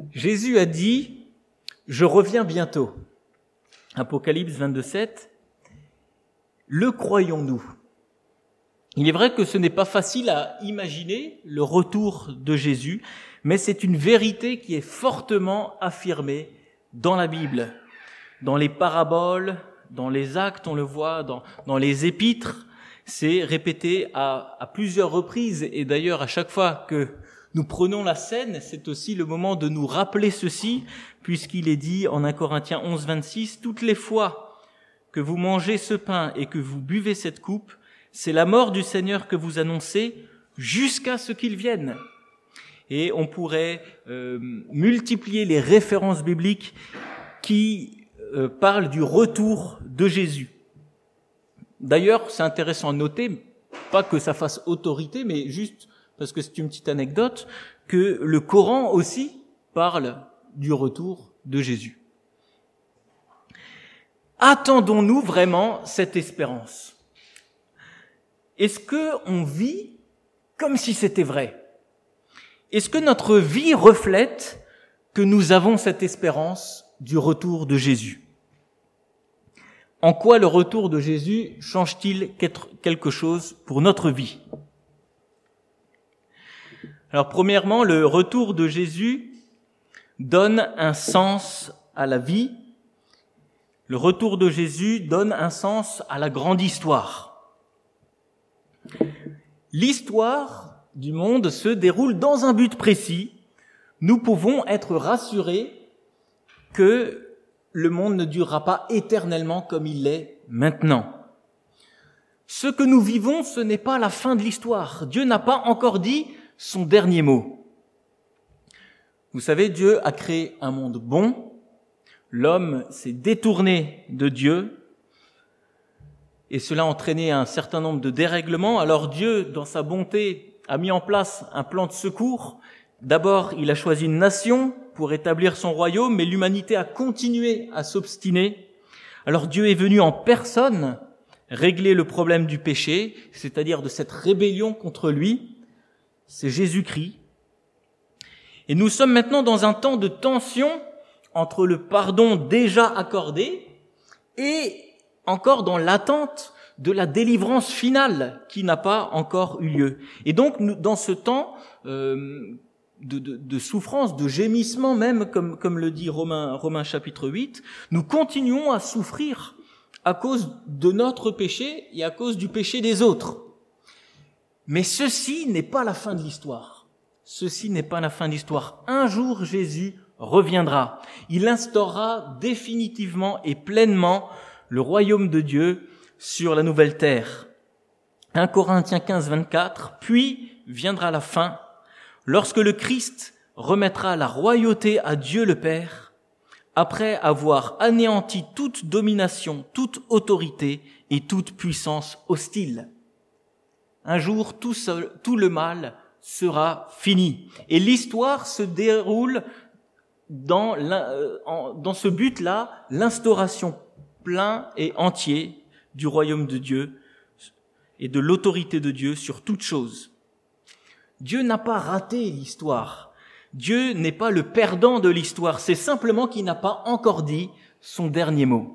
Jésus a dit « Je reviens bientôt ». Apocalypse 22:7. Le croyons-nous ? Il est vrai que ce n'est pas facile à imaginer le retour de Jésus, mais c'est une vérité qui est fortement affirmée dans la Bible, dans les paraboles, dans les actes, on le voit, dans les épîtres. C'est répété à plusieurs reprises, et d'ailleurs à chaque fois que nous prenons la scène, c'est aussi le moment de nous rappeler ceci, puisqu'il est dit en 1 Corinthiens 11:26, « Toutes les fois que vous mangez ce pain et que vous buvez cette coupe, c'est la mort du Seigneur que vous annoncez jusqu'à ce qu'il vienne. » Et on pourrait multiplier les références bibliques qui parlent du retour de Jésus. D'ailleurs, c'est intéressant à noter, pas que ça fasse autorité, mais juste parce que c'est une petite anecdote, que le Coran aussi parle du retour de Jésus. Attendons-nous vraiment cette espérance ? Est-ce qu'on vit comme si c'était vrai ? Est-ce que notre vie reflète que nous avons cette espérance du retour de Jésus ? En quoi le retour de Jésus change-t-il quelque chose pour notre vie ? Alors premièrement, le retour de Jésus donne un sens à la vie. Le retour de Jésus donne un sens à la grande histoire. L'histoire du monde se déroule dans un but précis. Nous pouvons être rassurés que le monde ne durera pas éternellement comme il l'est maintenant. Ce que nous vivons, ce n'est pas la fin de l'histoire. Dieu n'a pas encore dit son dernier mot. Vous savez, Dieu a créé un monde bon. L'homme s'est détourné de Dieu. Et cela a entraîné un certain nombre de dérèglements. Alors Dieu, dans sa bonté, a mis en place un plan de secours. D'abord, il a choisi une nation pour établir son royaume, mais l'humanité a continué à s'obstiner. Alors Dieu est venu en personne régler le problème du péché, c'est-à-dire de cette rébellion contre lui. C'est Jésus-Christ. Et nous sommes maintenant dans un temps de tension entre le pardon déjà accordé et encore dans l'attente de la délivrance finale qui n'a pas encore eu lieu. Et donc, nous, dans ce temps de souffrance, de gémissement même, comme le dit Romains chapitre 8, nous continuons à souffrir à cause de notre péché et à cause du péché des autres. Mais ceci n'est pas la fin de l'histoire. Ceci n'est pas la fin de l'histoire. Un jour, Jésus reviendra. Il instaurera définitivement et pleinement le royaume de Dieu sur la nouvelle terre. 1 Corinthiens 15:24, puis viendra la fin, lorsque le Christ remettra la royauté à Dieu le Père, après avoir anéanti toute domination, toute autorité et toute puissance hostile. Un jour, tout le mal sera fini. Et l'histoire se déroule dans ce but-là, l'instauration plein et entier du royaume de Dieu et de l'autorité de Dieu sur toute chose. Dieu n'a pas raté l'histoire. Dieu n'est pas le perdant de l'histoire. C'est simplement qu'il n'a pas encore dit son dernier mot.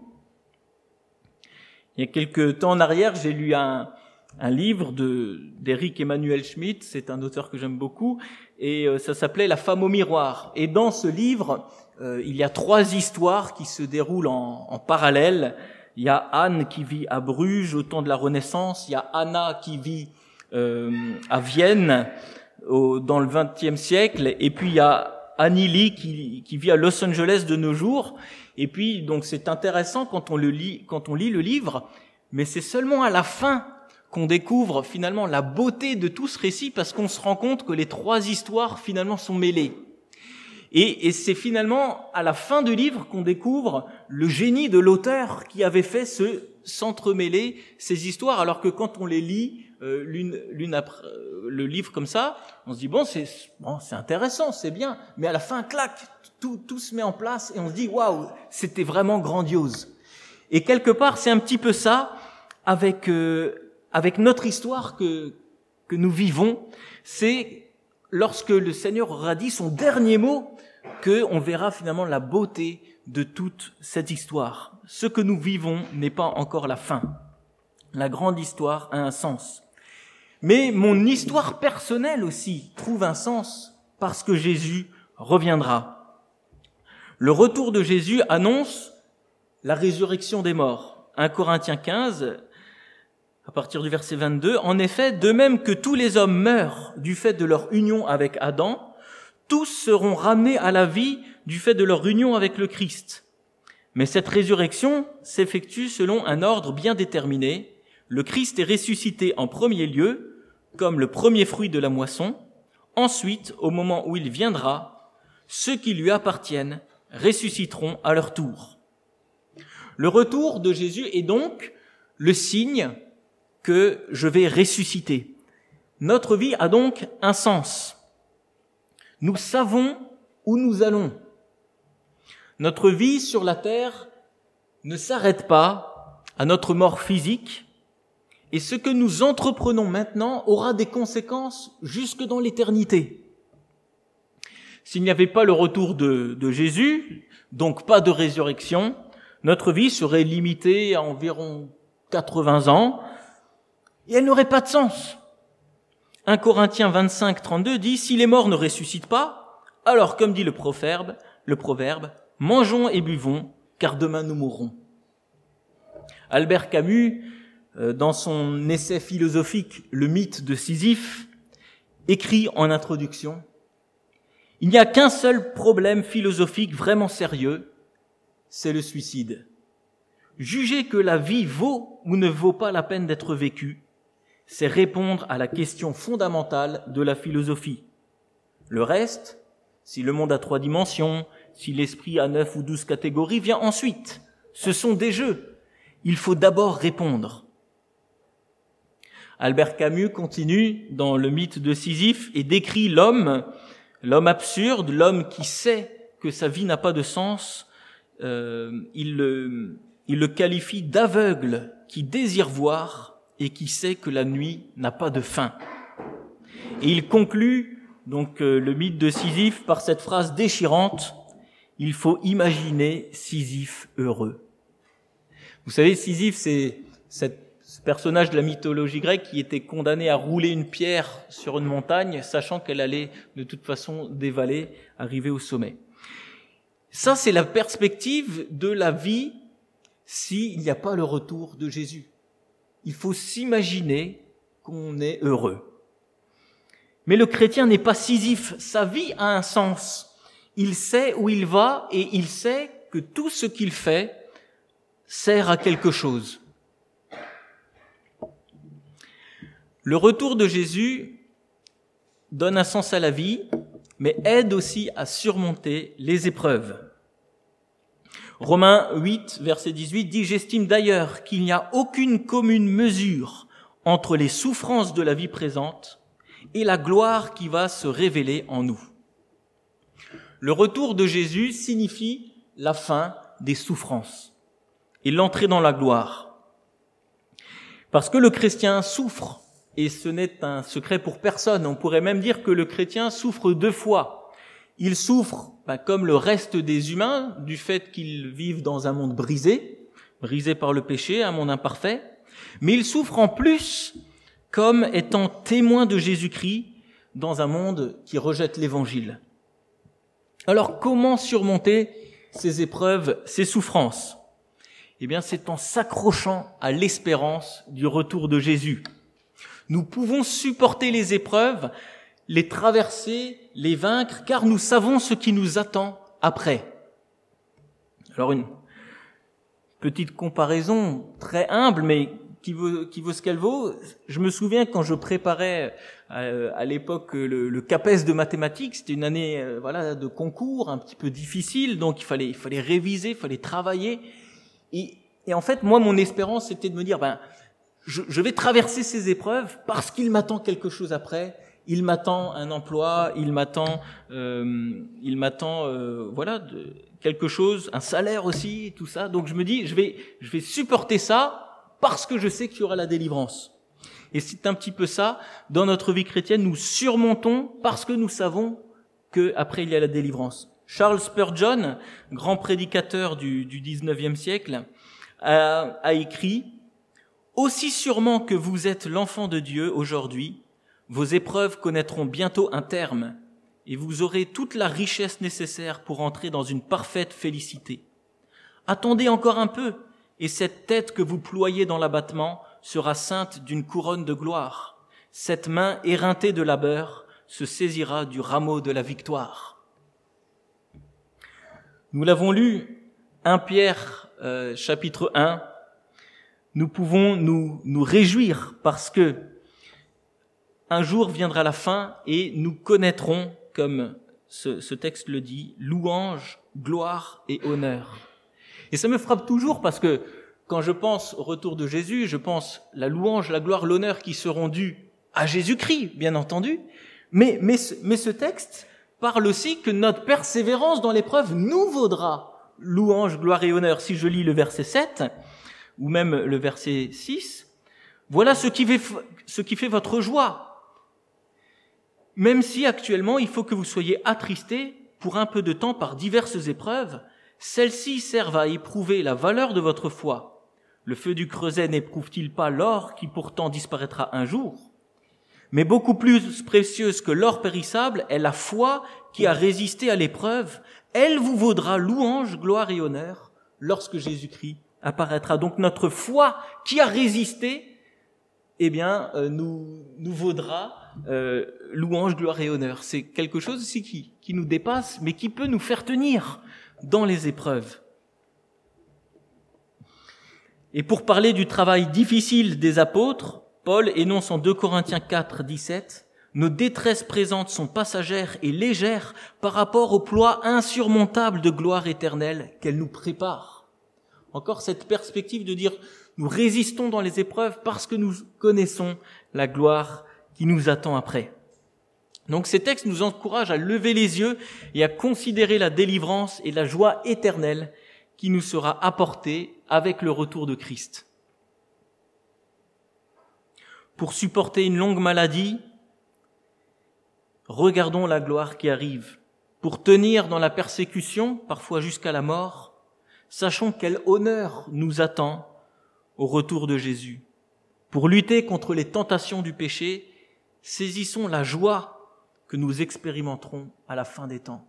Il y a quelques temps en arrière, j'ai lu un livre d'Éric Emmanuel Schmitt, c'est un auteur que j'aime beaucoup, et ça s'appelait « La femme au miroir ». Et dans ce livre, il y a 3 histoires qui se déroulent en parallèle. Il y a Anne qui vit à Bruges au temps de la Renaissance, il y a Anna qui vit à Vienne dans le XXe siècle, et puis il y a Annie Lee qui vit à Los Angeles de nos jours. Et puis donc c'est intéressant quand on lit le livre, mais c'est seulement à la fin qu'on découvre finalement la beauté de tout ce récit, parce qu'on se rend compte que les 3 histoires finalement sont mêlées. Et c'est finalement à la fin du livre qu'on découvre le génie de l'auteur qui avait fait s'entremêler ces histoires, alors que quand on les lit l'une après le livre comme ça, on se dit c'est intéressant, c'est bien, mais à la fin clac, tout se met en place et on se dit waouh, c'était vraiment grandiose. Et quelque part, c'est un petit peu ça avec notre histoire que nous vivons. C'est lorsque le Seigneur aura dit son dernier mot, qu'on verra finalement la beauté de toute cette histoire. Ce que nous vivons n'est pas encore la fin. La grande histoire a un sens. Mais mon histoire personnelle aussi trouve un sens parce que Jésus reviendra. Le retour de Jésus annonce la résurrection des morts. 1 Corinthiens 15, à partir du verset 22, « En effet, de même que tous les hommes meurent du fait de leur union avec Adam, tous seront ramenés à la vie du fait de leur union avec le Christ. Mais cette résurrection s'effectue selon un ordre bien déterminé. Le Christ est ressuscité en premier lieu, comme le premier fruit de la moisson. Ensuite, au moment où il viendra, ceux qui lui appartiennent ressusciteront à leur tour. » Le retour de Jésus est donc le signe que je vais ressusciter. Notre vie a donc un sens. Nous savons où nous allons. Notre vie sur la terre ne s'arrête pas à notre mort physique, et ce que nous entreprenons maintenant aura des conséquences jusque dans l'éternité. S'il n'y avait pas le retour de Jésus, donc pas de résurrection, notre vie serait limitée à environ 80 ans, et elle n'aurait pas de sens. 1 Corinthiens 25, 32 dit « Si les morts ne ressuscitent pas, alors comme dit le proverbe, mangeons et buvons, car demain nous mourrons. » Albert Camus, dans son essai philosophique « Le mythe de Sisyphe », écrit en introduction « Il n'y a qu'un seul problème philosophique vraiment sérieux, c'est le suicide. Juger que la vie vaut ou ne vaut pas la peine d'être vécue, c'est répondre à la question fondamentale de la philosophie. Le reste, si le monde a 3 dimensions, si l'esprit a 9 ou 12 catégories, vient ensuite. Ce sont des jeux. Il faut d'abord répondre. » Albert Camus continue dans le mythe de Sisyphe et décrit l'homme absurde, l'homme qui sait que sa vie n'a pas de sens. Il le qualifie d'aveugle qui désire voir et qui sait que la nuit n'a pas de fin. Et il conclut donc le mythe de Sisyphe par cette phrase déchirante « Il faut imaginer Sisyphe heureux ». Vous savez, Sisyphe, c'est ce personnage de la mythologie grecque qui était condamné à rouler une pierre sur une montagne, sachant qu'elle allait de toute façon dévaler, arriver au sommet. Ça, c'est la perspective de la vie s'il n'y a pas le retour de Jésus. Il faut s'imaginer qu'on est heureux. Mais le chrétien n'est pas Sisyphe. Sa vie a un sens. Il sait où il va et il sait que tout ce qu'il fait sert à quelque chose. Le retour de Jésus donne un sens à la vie, mais aide aussi à surmonter les épreuves. Romains 8, verset 18 dit « J'estime d'ailleurs qu'il n'y a aucune commune mesure entre les souffrances de la vie présente et la gloire qui va se révéler en nous. » Le retour de Jésus signifie la fin des souffrances et l'entrée dans la gloire. Parce que le chrétien souffre, et ce n'est un secret pour personne, on pourrait même dire que le chrétien souffre 2 fois. Il souffre, comme le reste des humains, du fait qu'ils vivent dans un monde brisé par le péché, un monde imparfait, mais il souffre en plus comme étant témoin de Jésus-Christ dans un monde qui rejette l'Évangile. Alors, comment surmonter ces épreuves, ces souffrances ? Eh bien, c'est en s'accrochant à l'espérance du retour de Jésus. Nous pouvons supporter les épreuves, les traverser, les vaincre, car nous savons ce qui nous attend après. Alors, une petite comparaison très humble, mais qui vaut ce qu'elle vaut. Je me souviens quand je préparais à l'époque le CAPES de mathématiques, c'était une année de concours un petit peu difficile, donc il fallait réviser, il fallait travailler. Et en fait, moi, mon espérance, c'était de me dire, je vais traverser ces épreuves parce qu'il m'attend quelque chose après. Il m'attend un emploi, il m'attend quelque chose, un salaire aussi, tout ça. Donc je me dis, je vais supporter ça parce que je sais qu'il y aura la délivrance. Et c'est un petit peu ça, dans notre vie chrétienne, nous surmontons parce que nous savons que après il y a la délivrance. Charles Spurgeon, grand prédicateur du 19e siècle, a écrit « Aussi sûrement que vous êtes l'enfant de Dieu aujourd'hui, vos épreuves connaîtront bientôt un terme et vous aurez toute la richesse nécessaire pour entrer dans une parfaite félicité. Attendez encore un peu et cette tête que vous ployez dans l'abattement sera ceinte d'une couronne de gloire. Cette main éreintée de labeur se saisira du rameau de la victoire. » Nous l'avons lu, 1 Pierre chapitre 1, nous pouvons nous réjouir parce que un jour viendra la fin et nous connaîtrons, comme ce texte le dit, louange, gloire et honneur. Et ça me frappe toujours parce que quand je pense au retour de Jésus, je pense la louange, la gloire, l'honneur qui seront dus à Jésus-Christ, bien entendu. Mais ce texte parle aussi que notre persévérance dans l'épreuve nous vaudra louange, gloire et honneur. Si je lis le verset 7 ou même le verset 6, voilà ce qui fait votre joie. Même si actuellement il faut que vous soyez attristés pour un peu de temps par diverses épreuves, celles-ci servent à éprouver la valeur de votre foi. Le feu du creuset n'éprouve-t-il pas l'or qui pourtant disparaîtra un jour ? Mais beaucoup plus précieuse que l'or périssable est la foi qui a résisté à l'épreuve. Elle vous vaudra louange, gloire et honneur lorsque Jésus-Christ apparaîtra. Donc notre foi qui a résisté, nous vaudra louange, gloire et honneur. C'est quelque chose aussi qui nous dépasse, mais qui peut nous faire tenir dans les épreuves. Et pour parler du travail difficile des apôtres, Paul énonce en 2 Corinthiens 4, 17, « Nos détresses présentes sont passagères et légères par rapport au poids insurmontable de gloire éternelle qu'elles nous préparent. » Encore cette perspective de dire, nous résistons dans les épreuves parce que nous connaissons la gloire qui nous attend après. Donc ces textes nous encouragent à lever les yeux et à considérer la délivrance et la joie éternelle qui nous sera apportée avec le retour de Christ. Pour supporter une longue maladie, regardons la gloire qui arrive. Pour tenir dans la persécution, parfois jusqu'à la mort, sachons quel honneur nous attend au retour de Jésus. Pour lutter contre les tentations du péché, saisissons la joie que nous expérimenterons à la fin des temps.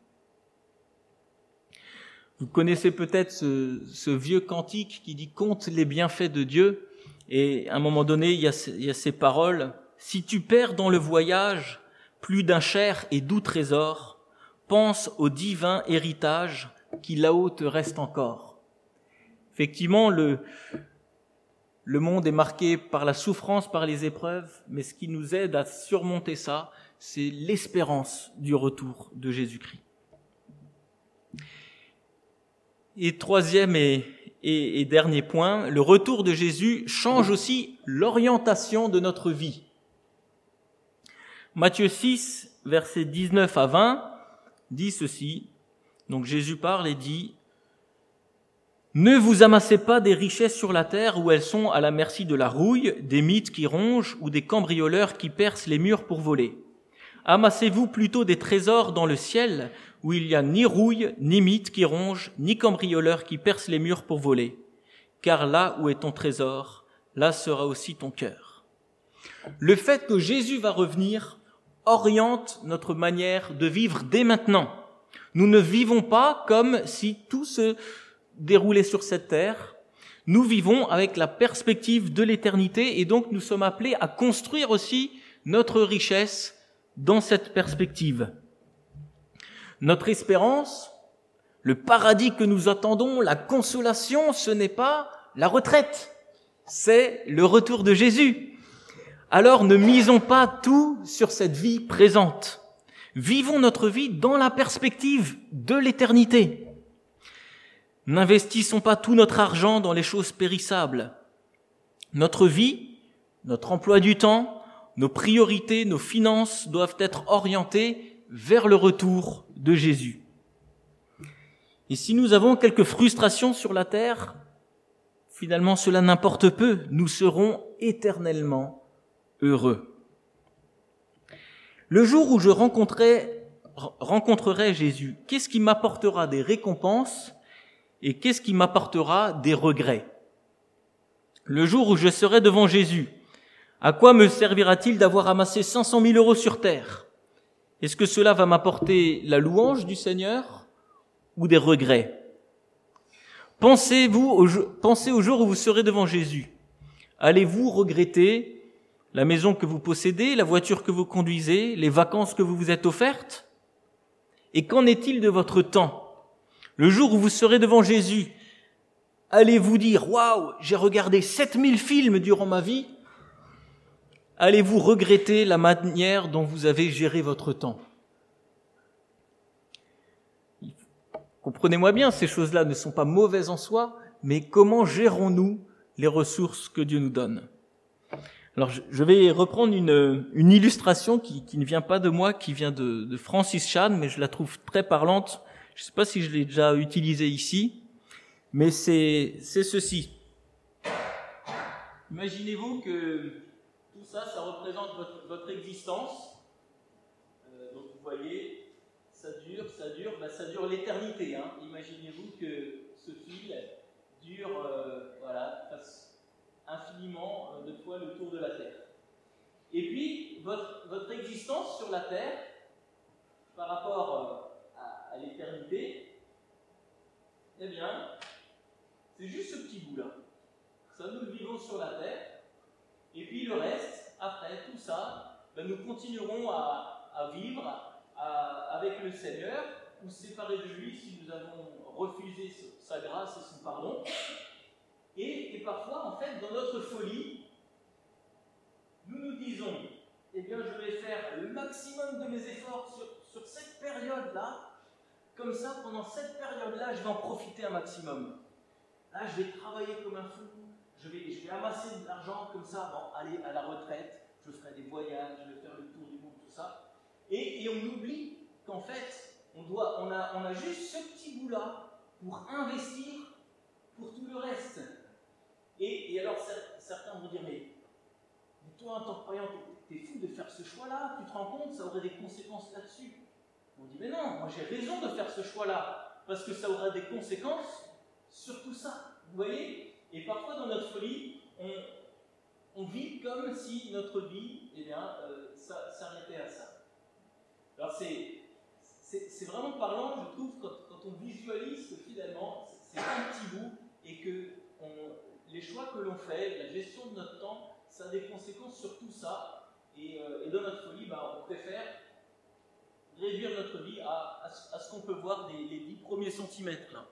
Vous connaissez peut-être ce vieux cantique qui dit « Compte les bienfaits de Dieu ». Et à un moment donné, il y a ces paroles « Si tu perds dans le voyage plus d'un cher et doux trésor, pense au divin héritage qui là-haut te reste encore. » Effectivement, le monde est marqué par la souffrance, par les épreuves, mais ce qui nous aide à surmonter ça, c'est l'espérance du retour de Jésus-Christ. Et troisième et dernier point, le retour de Jésus change aussi l'orientation de notre vie. Matthieu 6, versets 19 à 20, dit ceci. Donc Jésus parle et dit « Ne vous amassez pas des richesses sur la terre où elles sont à la merci de la rouille, des mites qui rongent ou des cambrioleurs qui percent les murs pour voler. Amassez-vous plutôt des trésors dans le ciel où il n'y a ni rouille, ni mites qui rongent, ni cambrioleurs qui percent les murs pour voler. Car là où est ton trésor, là sera aussi ton cœur. » Le fait que Jésus va revenir oriente notre manière de vivre dès maintenant. Nous ne vivons pas comme si tout se déroulait sur cette terre. Nous vivons avec la perspective de l'éternité et donc nous sommes appelés à construire aussi notre richesse dans cette perspective. Notre espérance, le paradis que nous attendons, la consolation, ce n'est pas la retraite, c'est le retour de Jésus. Alors ne misons pas tout sur cette vie présente. Vivons notre vie dans la perspective de l'éternité. N'investissons pas tout notre argent dans les choses périssables. Notre vie, notre emploi du temps, nos priorités, nos finances doivent être orientées vers le retour de Jésus. Et si nous avons quelques frustrations sur la terre, finalement cela n'importe peu, nous serons éternellement heureux. Le jour où je rencontrais rencontrerai Jésus, qu'est-ce qui m'apportera des récompenses et qu'est-ce qui m'apportera des regrets? Le jour où je serai devant Jésus, à quoi me servira-t-il d'avoir amassé 500 000 euros sur terre? Est-ce que cela va m'apporter la louange du Seigneur ou des regrets? Pensez au jour où vous serez devant Jésus. Allez-vous regretter la maison que vous possédez, la voiture que vous conduisez, les vacances que vous vous êtes offertes? Et qu'en est-il de votre temps? Le jour où vous serez devant Jésus, allez-vous dire « Waouh, j'ai regardé 7000 films durant ma vie » Allez-vous regretter la manière dont vous avez géré votre temps? Comprenez-moi bien, ces choses-là ne sont pas mauvaises en soi, mais comment gérons-nous les ressources que Dieu nous donne? Alors, je vais reprendre une illustration qui ne vient pas de moi, qui vient de Francis Chan, mais je la trouve très parlante. Je ne sais pas si je l'ai déjà utilisée ici, mais c'est ceci. Imaginez-vous que tout ça représente votre existence. Donc vous voyez, ça dure l'éternité. Imaginez-vous que ce fil dure, fasse infiniment de fois le tour de la Terre. Et puis, votre existence sur la Terre, par rapport à l'éternité, eh bien, c'est juste ce petit bout-là. Ça, nous le vivons sur la Terre. Et puis le reste, après tout ça, nous continuerons à vivre avec le Seigneur, ou séparés de lui si nous avons refusé sa grâce et son pardon. Et parfois, en fait, dans notre folie, nous nous disons, eh bien, je vais faire le maximum de mes efforts sur cette période-là, comme ça, pendant cette période-là, je vais en profiter un maximum. Là, je vais travailler comme un fou, je vais amasser de l'argent comme ça avant aller à la retraite, je ferai des voyages, je vais faire le tour du monde, tout ça. Et on oublie qu'en fait, on a juste ce petit bout-là pour investir pour tout le reste. Et alors, certains vont dire, mais toi, en tant que croyant, t'es fou de faire ce choix-là, tu te rends compte, ça aurait des conséquences là-dessus. On dit, mais non, moi j'ai raison de faire ce choix-là, parce que ça aura des conséquences sur tout ça. Vous voyez? Et parfois, dans notre folie, on vit comme si notre vie, ça s'arrêtait à ça. Alors, c'est vraiment parlant, je trouve, quand on visualise que finalement, c'est un petit bout, et que les choix que l'on fait, la gestion de notre temps, ça a des conséquences sur tout ça. Et dans notre folie, on préfère réduire notre vie à ce qu'on peut voir les 10 premiers centimètres. Là.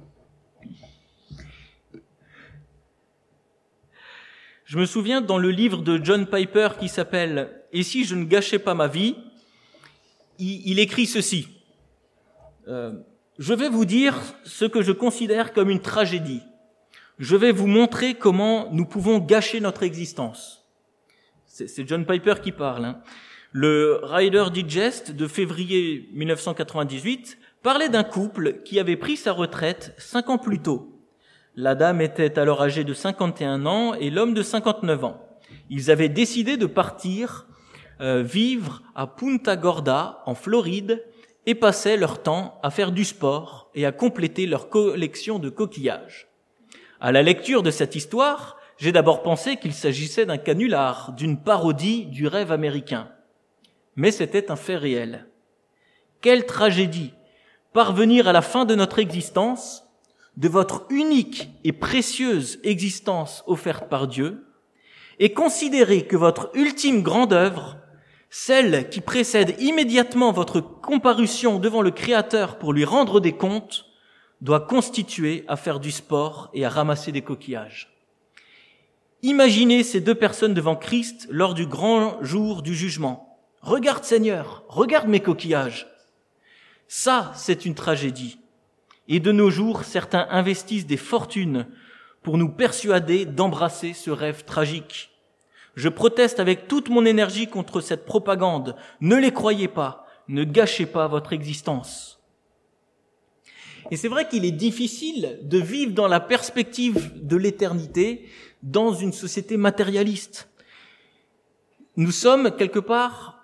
Je me souviens dans le livre de John Piper qui s'appelle « Et si je ne gâchais pas ma vie », il écrit ceci. Je vais vous dire ce que je considère comme une tragédie. Je vais vous montrer comment nous pouvons gâcher notre existence. C'est John Piper qui parle. Le Reader's Digest de février 1998 parlait d'un couple qui avait pris sa retraite 5 ans plus tôt. La dame était alors âgée de 51 ans et l'homme de 59 ans. Ils avaient décidé de partir vivre à Punta Gorda, en Floride, et passaient leur temps à faire du sport et à compléter leur collection de coquillages. À la lecture de cette histoire, j'ai d'abord pensé qu'il s'agissait d'un canular, d'une parodie du rêve américain. Mais c'était un fait réel. Quelle tragédie! Parvenir à la fin de notre existence, de votre unique et précieuse existence offerte par Dieu, et considérer que votre ultime grande œuvre, celle qui précède immédiatement votre comparution devant le Créateur pour lui rendre des comptes, doit constituer à faire du sport et à ramasser des coquillages. Imaginez ces deux personnes devant Christ lors du grand jour du jugement. Regarde Seigneur, regarde mes coquillages. Ça, c'est une tragédie. Et de nos jours, certains investissent des fortunes pour nous persuader d'embrasser ce rêve tragique. Je proteste avec toute mon énergie contre cette propagande. Ne les croyez pas, ne gâchez pas votre existence. Et c'est vrai qu'il est difficile de vivre dans la perspective de l'éternité dans une société matérialiste. Nous sommes quelque part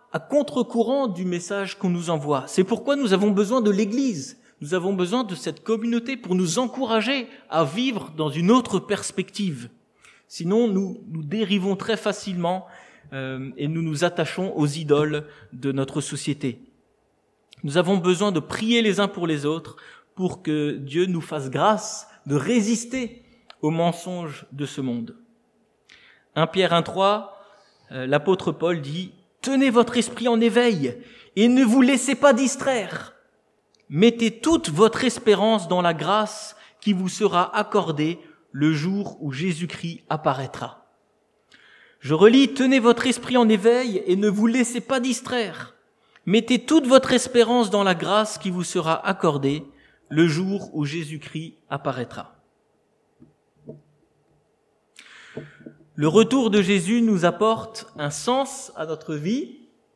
à contre-courant du message qu'on nous envoie. C'est pourquoi nous avons besoin de l'Église. Nous avons besoin de cette communauté pour nous encourager à vivre dans une autre perspective. Sinon, nous dérivons très facilement et nous nous attachons aux idoles de notre société. Nous avons besoin de prier les uns pour les autres pour que Dieu nous fasse grâce de résister aux mensonges de ce monde. 1 Pierre 1,3, l'apôtre Paul dit « Tenez votre esprit en éveil et ne vous laissez pas distraire. Mettez toute votre espérance dans la grâce qui vous sera accordée le jour où Jésus-Christ apparaîtra. » Je relis « Tenez votre esprit en éveil et ne vous laissez pas distraire. Mettez toute votre espérance dans la grâce qui vous sera accordée le jour où Jésus-Christ apparaîtra. » Le retour de Jésus nous apporte un sens à notre vie,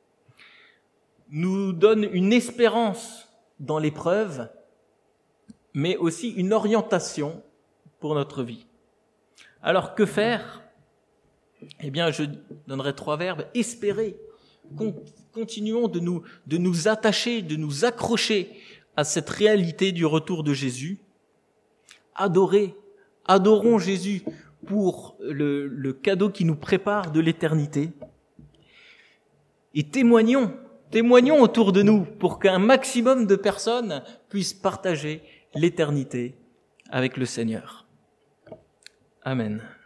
nous donne une espérance dans l'épreuve, mais aussi une orientation pour notre vie. Alors que faire ? Eh bien, je donnerai 3 verbes. Espérer. Continuons de nous attacher, de nous accrocher à cette réalité du retour de Jésus. Adorer. Adorons Jésus pour le cadeau qui nous prépare de l'éternité. Et témoignons autour de nous pour qu'un maximum de personnes puissent partager l'éternité avec le Seigneur. Amen.